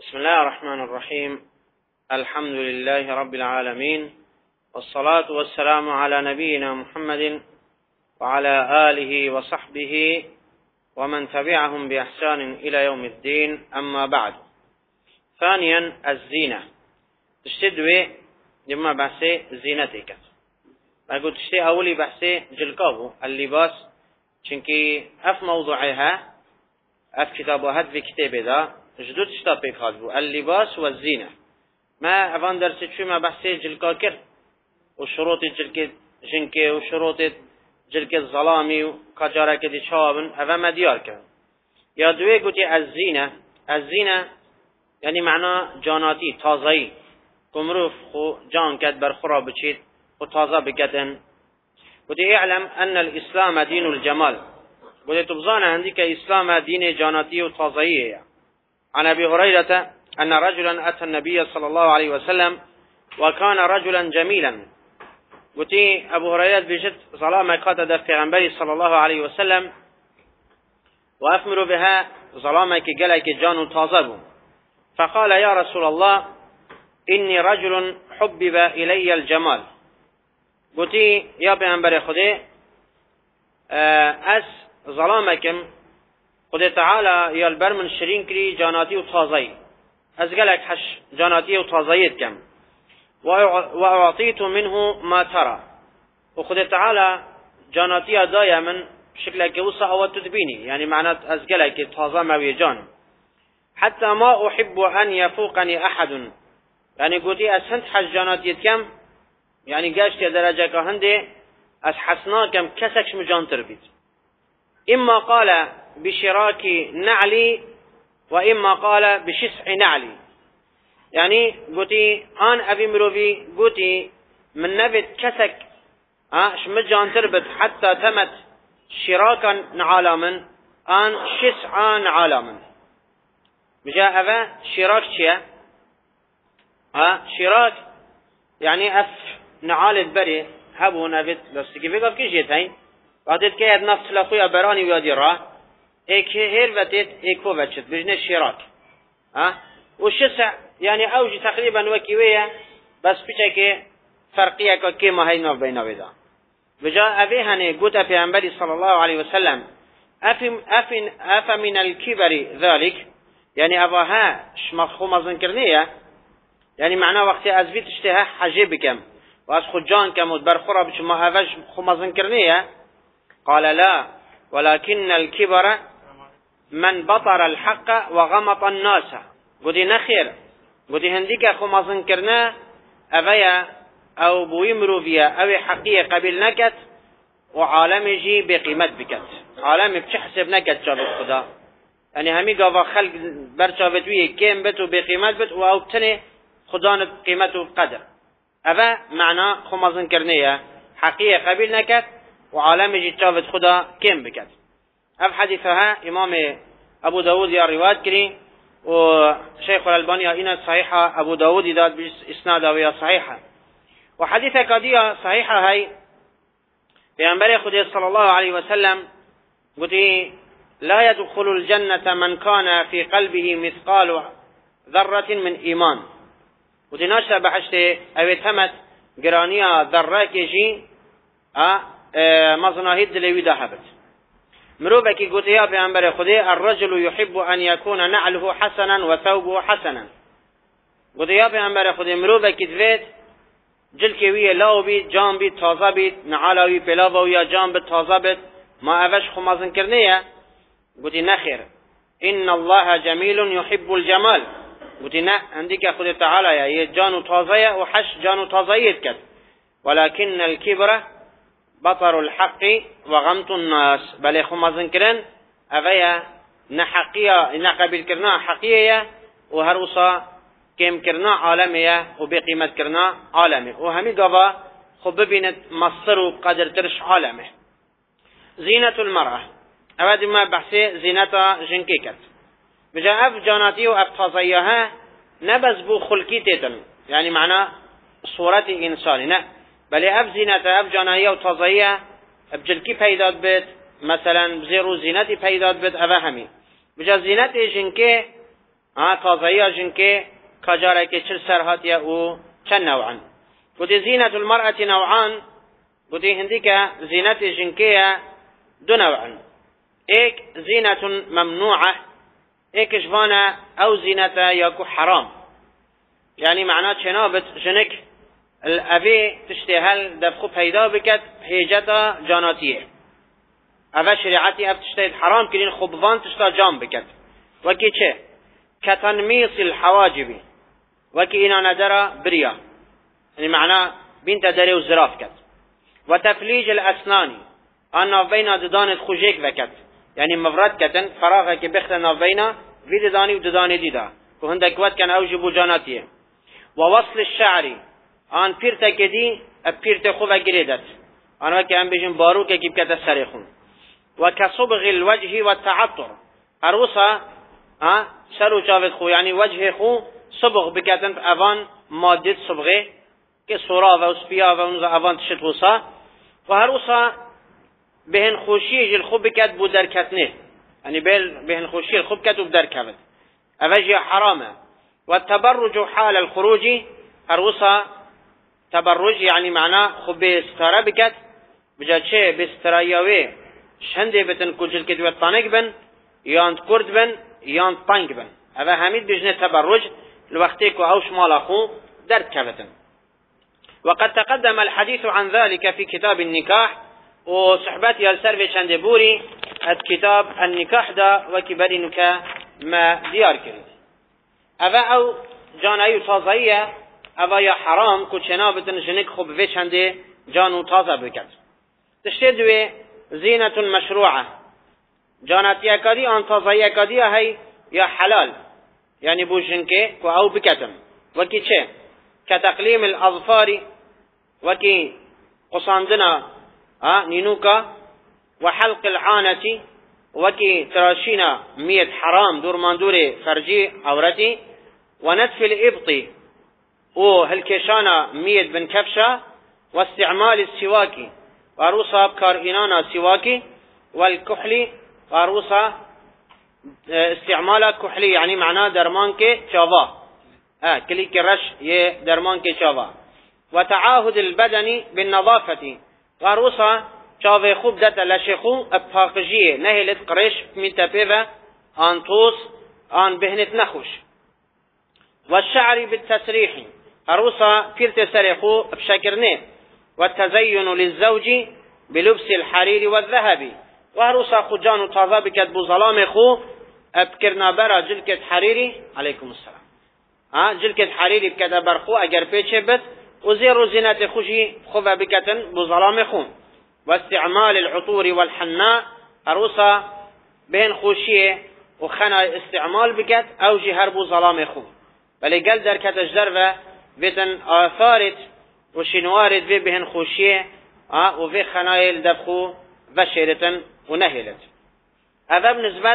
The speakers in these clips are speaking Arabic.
بسم الله الرحمن الرحيم. الحمد لله رب العالمين، والصلاة والسلام على نبينا محمد وعلى آله وصحبه ومن تبعهم بإحسان إلى يوم الدين. أما بعد. ثانيا الزينة. تشتدوي لما بحثي زينتك أقول تشتي أولي بحثي جلقابو اللباس، چونكي اف موضوعها اف كتابها في كتاب دا جدود تشتا بيك هادبو اللباس والزينة. ما افان درسي شو ما بحثي جلقا كر وشروط جنكي وشروط جلقة الظلامي وكجارة كدي شابن افا ما ديار كر. يا دوي قوتي الزينة يعني معنى جاناتي تازهي كمروف خو جان كد برخورا بچيت وتازه بكتن. ودي اعلم أن الإسلام دين الجمال. ودي تبزان عندك إسلام دين جاناتي وتازهية. عن أبي هريرة أن رجلا أتى النبي صلى الله عليه وسلم وكان رجلا جميلا. ودي أبو هريرة بجد ظلامة قاتل في غنبري صلى الله عليه وسلم وأثمر بها ظلامة كجلك جان تازه. فقال يا رسول الله إني رجل حبب إلي الجمال. قلتي يا پیغمبر خدا از ظلامكم خدا تعالى يا البر من شرين كري جاناتي وتازي از قالك حش جاناتي وتازيت كم وأعطيت منه ما ترى. وخدا تعالى جاناتي دايا من شكلك وصا أو تدبيني، يعني معنات از قالك تازا موي جان حتى ما أحب أن يفوقني أحد. يعني قلتي أسهنت حش جاناتي كم، يعني قاشت درجة كهندي از حسناكم كسكش مجانتر بيت. إما قال بشراك نعلي وإما قال بشسع نعلي. يعني قلتي آن أبي مروفي قلتي من نبت كسك شمجانتر بيت حتى تمت شراكا نعالما آن شسعا نعالما. بجاء أبا شراك شيا شراك يعني أف نعالت بري هبو نبت لستكي بقى بكيش هين وقتت كيهد نفس لخويا براني ويادي راه ايك هير وتت ايكو وچت بجنه شراك والشسع يعني اوجي تقريبا وكيوية بس بيشك فرقية كيما هينا بينا بيدا. بجاء أبيهني قلت في صلى الله عليه وسلم أف من الكبر ذلك، يعني أباها شمخو مزنكرنية، يعني معناه وقت أزبيت اشتها حجي بكم وأز خجان كم وبرخورة بش ما أفج خمزن كرنية. قال لا، ولكن الكبر من بطر الحق وغمط الناس. قدي نخير قدي هنديك خمزن كرنا أفيا أو بويمرو فيا أو حقية قبل نكت وعالم جي بقيمة بكت، عالم بتحسب نكت شابت خدا، يعني همي قاوا خلق برشابت ويه كيم بت وبقيمة بت وأو بتني خدان قيمته قدر. أفا معنى خمزن كرنية حقيقة قبل نكت وعالم جيتشافت خدا كم بكت. أف حديثها إمام أبو داود يا رواية كري وشيخ الألباني إن صحيحة أبو داود داد بإسناده ويا صحيحة. وحديثة قضية صحيحة هاي بأنبري خدي صلى الله عليه وسلم قلت لا يدخل الجنة من كان في قلبه مثقال ذرة من إيمان. ودناشا بحشت اويت همت گرانيا ذره كجي مظناهد دلوي دهبت. مروبكي قلت يا پیغمبر خدا الرجل يحب أن يكون نعله حسنا وثوبه حسنا. قلت يا پیغمبر خدا مروبكي دويت جلكي ويه لاو بيت جان بيت تازه بيت نعالاوي پلاو ويا جان بيت تازه بيت ما اوش خمازن كرنيه. قلت نخير إن الله جميل يحب الجمال. قلت نه عندك خود تعالى يا جان تازه وحش جان تازه كد، ولكن الكبر بطر الحق وغمط الناس. بل خمازن كرن اويا نحقيا نقبل كرنا حقيقية وهروسا كم كرنا عالمية وبقيمة كرنا عالمي وهمي قضا خب بينت مصر وقدر ترش عالمه. زينة المرأة اوادي ما بحثي زينة جنكيكت. بجا اف جاناتي و اف تازيها نبز بو خلقي تيتن، يعني معنى صورة انساني نه، بل اف زينة اف جاناتي و تازيها بجلكي پیداد بيت مثلا بزيرو زينتي پیداد بيت اوه همي. بجا زينة جنكي تازهی جنکه کجاره که چل سرهاتیه و چند نوعا. قد زینت المرأة نوعان، قد هندی که زینت جنکه دو نوعا. ایک زینت ممنوعه، ایک جوانا او زینت یاکو حرام. یعنی معنا چنابت جنک الأبي تشتهل دفخو پیدا بکد حیجتا جاناتیه. اوه شریعتی اف تشتهد حرام کرین خوبوان تشتا جام بکد. وکی چه؟ كتنميص الحواجب وكي إنا ندرى بريا، يعني معناه بنت دري وزراف كت. وتفليج الأسنان أن بين ددان خوجيك وكت، يعني مفرد كتن فراغ كي بختنا بين في دداني ودداني ديدا وهندك وقت كان أوجب جاناتيه. ووصل الشعر أن بيرت كدي بيرت خوفا جريدت أنا وكي أم بيجن باروك كي بكت السريخون. وكصبغ الوجه والتعطر أروسا سرو جاوید خو یعنی وجه خو صبغ بکتن اوان ماده صبغه که سورا و اسپیا و اون اوان تشت وصا و هروسا بهن خوشی جل خوب بکت بو درکتنه، یعنی بهن خوشی خوب کت و بدرکت اوجه حرامه. و التبرج حال الخروج هروسا تبرج یعنی معنا خوب استرا بکت بجا چه بسترایاوی شنده بتن کجل کت و طانق بن یان کرد بن یان طنگ بن. اوه همید بجنه تبرج الوقتی که اوش مال اخو درد كبتن. وقد تقدم الحديث عن ذلك في كتاب النكاح وصحبتي السرفي شندبوري الكتاب النكاح دا وكبرينك ما ديار كريد. اوه او جان ايو تازهية اوه يا حرام كوچنا بتن جنك خوب في شنده جانو تازه بكت. تشتدوه زينة مشروعة جانتي اكادي ان تازهي اكادي هي يا حلال، يعني بوجنك كو او بكتم وكي چه كتقليم الاظفار وكي قصاندنا نينوكا وحلق العانة وكي تراشينا ميت حرام دور ماندور فرجي عورتي ونتف الابط وهلكشانا ميت بن كفشا واستعمال السواكي وروسا بكارينانا سواكي والكحلي وروسا استعمال كحلي يعني معناه درمان کے چاوا کلی کے رش یہ درمان کے چاوا. وتعاهد البدن بالنظافة وروسا چاوه خوب دتا لشخو ابفاقجیه نهلت قرش من تپیوه آن توس آن بهنت نخوش. والشعر بالتسريح وروسا كرت سرخو بشكرنه. والتزين للزوج بلبس الحرير والذهب وروسا خجان تازه بكت بظلام خو ابکرنا برا جلکت حریری علیکم السلام جلکت حریری بکت برخو اگر پیچه بد و زیر و زینت خوشی خوب بکتن بظلام خون. و استعمال العطور والحناء اروسا بین خوشیه و خنا استعمال بکت او جهر بظلام خون ولی قل در کت اجدر و بیتن آثارت و شنوارت و بین خوشیه و في خنایل دبخو و شیرتن و نهلت. هذا بالنسبة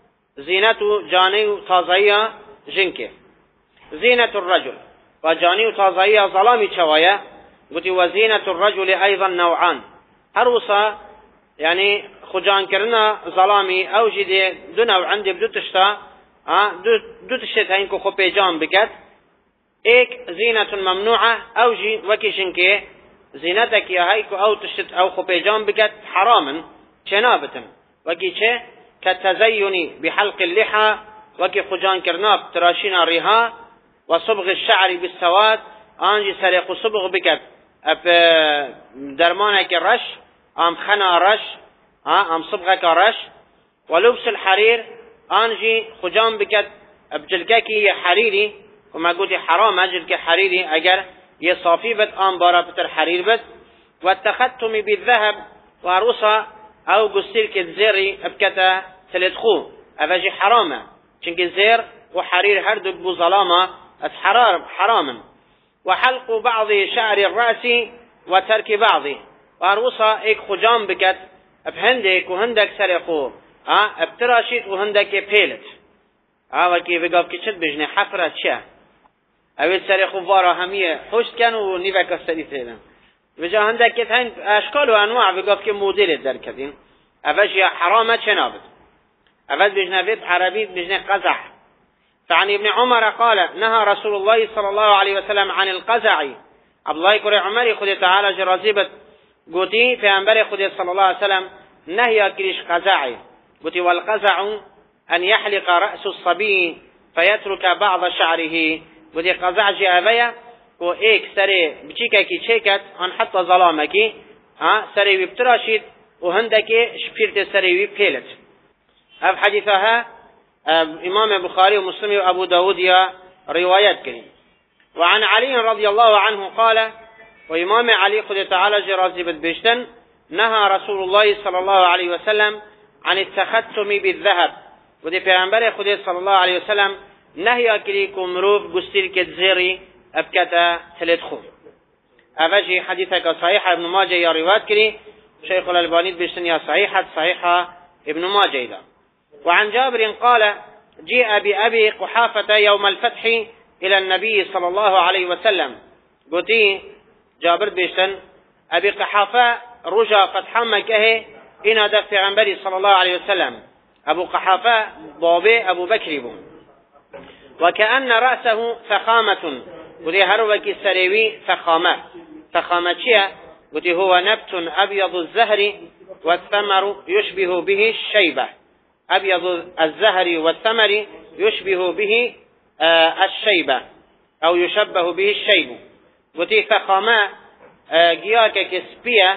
زينة جاني تازهية جنكه. زينة الرجل وجاني تازهية ظلامي شوايا قلت وزينة الرجل أيضا نوعان هروسا يعني خجان كرنا ظلامي أو جدي دو نوع عندي بدو تشتا دو تشتا هينكو خبي جان بكت. ايك زينة ممنوعة أو جي وكي جنكه زينتك يا هيكو أو تشت أو خبي جان بكت حراما شنابة وكي چه كالتزين بحلق اللحى وكي خجان كرناب تراشين الرها وصبغ الشعر بالسواد انجي سريق صبغ بكت اب درمانك الرش ام خنا رش ام صبغك رش. ولبس الحرير انجي خجان بكت بجلكك حريري وما قلت حرام اجلك حريري اگر يصافي بت ام بارابتر حرير بت. والتختم بالذهب وروسا او قصير كتزيري ابكتا تلتخو افاجي حرامة چنك زير وحرير هردك بظلامة حراما. وحلق بعض شعر الرأس وترك بعضه واروسا ايك خجام بكت افهندك وهندك سرقو ابتراشيت وهندك بيلت وكي بقاف كتشت بجني حفرة شا اويل سرقو وارا همية حوشت كانوا نيفاك السريتين بجا هندك كتهين اشكال وانواع بقاف كي موديل در كتين افاجي حرامة شنابت افاد بجنه بيت عربي بجنه قزح فعن ابن عمر قال نهى رسول الله صلى الله عليه وسلم عن القزع. عبد الله كري عمر خد تعالى جرازبت قوتي في أنبر خد صلى الله عليه وسلم نهي كريش قزعي قوتي والقزع أن يحلق رأس الصبي فيترك بعض شعره قوتي قزع جاء و ایک سری بچیکه کی چیکت آن حتی ظلامه کی سری وی بتراشید و هندکی شپیرت سری وی پیلت. اف حدیثها امام بخاری و مسلم و ابو داود یا روایت کردن. وعن علي رضي الله عنه قال وإمام علي خد تعالى جرازي بدبشتن نهى رسول الله صلى الله عليه وسلم عن التختم بالذهب ودي پیغمبر خد صلى الله عليه وسلم نهي كريكم مروف قستير كتزيري أبكتا تلدخو. أفجي حديثك صحيحة ابن ماجه يا روايات كري شيخ الألباني بشتن يا صحيحة ابن ماجه إذا. وعن جابر قال جيء بأبي قحافة يوم الفتح إلى النبي صلى الله عليه وسلم. قلتي جابر بشتن أبي قحافة رجا فتح مكة إن دفع عنبري صلى الله عليه وسلم. أبو قحافة بابي أبو بكر بو وكأن رأسه فخامة ودي هروكي سريوي فخامة شيء ودي هو نبت أبيض الزهر والثمر يشبه به الشيبة. أبيض الزهر والثمر يشبه به الشيبة أو يشبه به الشيب. ودي فخامة جياك كسبية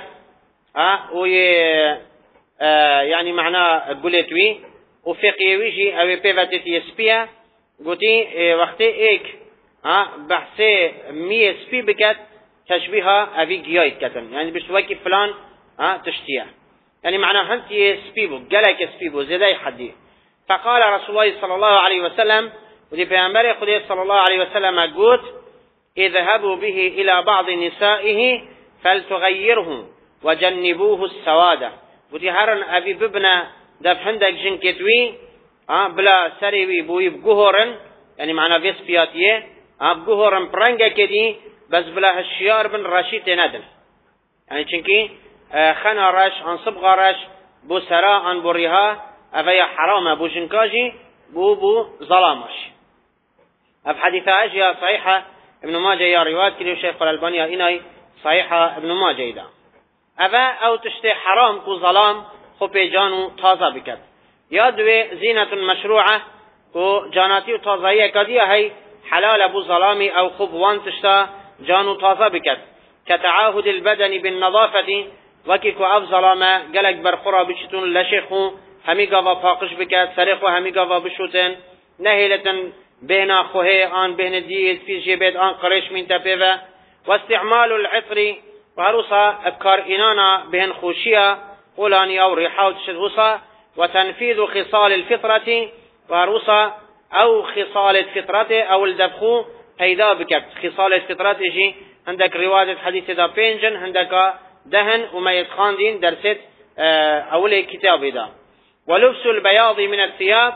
يعني معناه قلتوي وفقيويجي أو بيفتت يسبية قلتي وقت إيك بحثي مية سبي بكت تشبيها أبي جيايت كتن يعني بشوكي فلان تشتيه يعني معناه هنتي سبيبو جلك سبيبو زي حدي. فقال رسول الله صلى الله عليه وسلم ودي بيامبر خدي صلى الله عليه وسلم قلت اذهبوا به إلى بعض نسائه فلتغيره وجنبوه السوادة. ودي هرن أبي ببنا دف عندك جنكتوي بلا سريوي بوي بجهرن يعني معناه فيس بياتيه بجهرن برنجة كدي بس بلا هالشيار بن رشيد ندن يعني چنكي خنا رش عن صبغة رش بو سراء عن بريها أفيا حرام بو جنكاجي بو ظلامش. أف حديثة أجيا صحيحة ابن ماجه يا روايات كلي الشيخ الألباني إناي صحيحة ابن ماجه إذا أفا أو تشتي حرام كو ظلام خو بيجانو تازة بكت يا دوي زينة مشروعة كو جاناتي و تازهية كدية هي حلال ابو ظلامي أو خبوان تشتا جانو تازة بكت كتعاهد البدن بالنظافة وكيكو أف ظلامة قلق برخورا بشتون لشيخو همي قوة فاقش بكت سريخو همي قوة بشوتن نهيلة بين أخوه آن بين الديد في جيبت آن قريش من تبيبه واستعمال العطر وهروسا أبكار إنانا بهن خوشية قولاني أو ريحة وتشدوسا وتنفيذ خصال الفطرة وهروسا أو خصال الفطرة أو الدبخو هيدا بكت خصال الفطرة جي عندك رواية حديث دا بينجن عندك دهن وما يتخان دين درست أولي كتاب دا. ولبس البياض من الثياب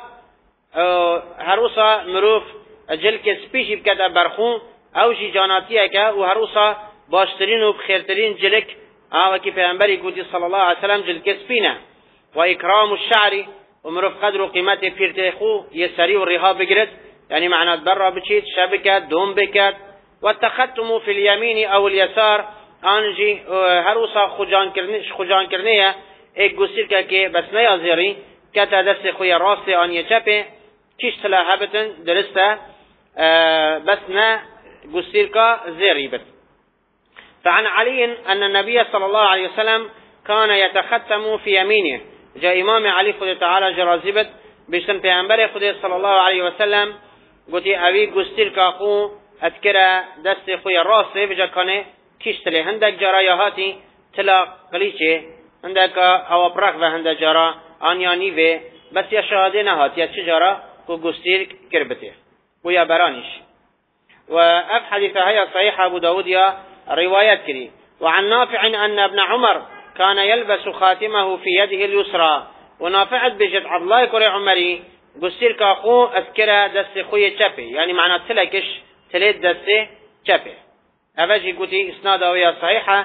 هروسا مروف جلك سبيشي بكت برخون او جي جاناتيه كا وهروسا باشترين وبخيرترين جلك وكي پیغمبري قدي صلى الله عليه وسلم جلك سبينا. واكرام الشعر ومروف قدر وقيمته بيرتخو يسري والرهاب بقرد يعني معنى برا بشيت شبكت دوم بكت. والتختم في اليمين او اليسار انجي هروسا خجان كرنيه ايك گسير كي بس نيازيري كتا دست خويا راسي ان يچپه چيش تلا هبتن درسته بس نا قسيركا زيريبت. فعن علي أن النبي صلى الله عليه وسلم كان يتختم في يمينه. جاء إمام علي خد تعالى جرازبت بشتن پیغمبر خد صلى الله عليه وسلم قلتي أوي قسيركا خو أذكر دست خوي الراسي بجا كان كيشتلي هندك جرايهاتي تلا قليچه هندك او براك و هندك جرا آنياني و بس يا شهاده نهات يا چجارا كو قسير كربته ويا برانش. وأف حديثة هي صحيحة أبو داود يا روايات كري. وعن نافع أن ابن عمر كان يلبس خاتمه في يده اليسرى. ونافع بجد عبد الله كري عمري قسير كاخو أذكر دست خوية چپه يعني معنى تلكش تلت دست چپه. أفجي قلتي إسناده يا صحيحة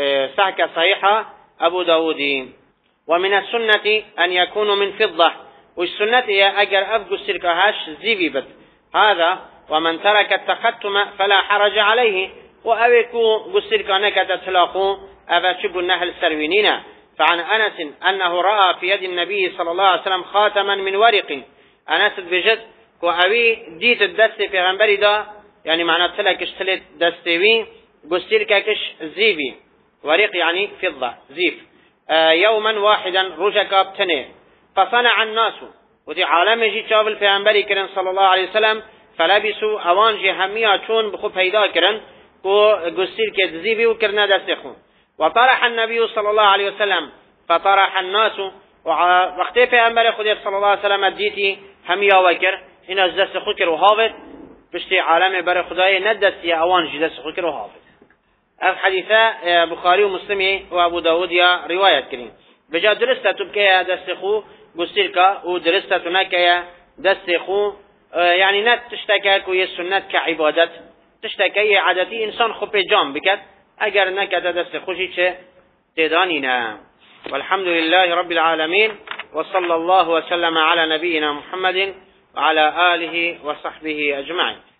سحكة صحيحة أبو داود. ومن السنة أن يكون من فضة والسنة هي أجر أفقو السركهاش زيبي بد هذا ومن ترك التختم فلا حرج عليه وأبيكو قسركانك تتلاقوا أفاتشب النهل السروينين فعن أنس أنه رأى في يد النبي صلى الله عليه وسلم خاتما من ورق أنس بجد وأبي ديت الدست في غنبري دا يعني معنى تلك اشتلت دستوي قسرككش زيبي ورق يعني فضة زيف يوما واحدا رجك بتنه فصنع الناس ودي عالم جي شابل في غنبري كرن صلى الله عليه وسلم فلبسوا اوان جي هميا چون بخو پیدا کرن کو گسیر که زیبی و کرنا دست خون وطرح النبي صلى الله عليه وسلم فطرح الناس وقت پیغمبر خدا صلى الله عليه وسلم دیتی هميا وکر این از دست خود کرد و حافظ پشت عالم بر خدای ندست یا اوان جی دست خود کرد و حافظ از حدیثه بخاری و مسلمی و ابو داود یا روایت کریم بجا درسته تو بکه دست خو گسیر که و درسته تو نکه دست خو يعني نت تشتكى كوي السنة كعبادة تشتكى عادتي إنسان خب جام بكت أجر نكت دست خوشي تدانينا والحمد لله رب العالمين وصلى الله وسلم على نبينا محمد وعلى آله وصحبه أجمعين.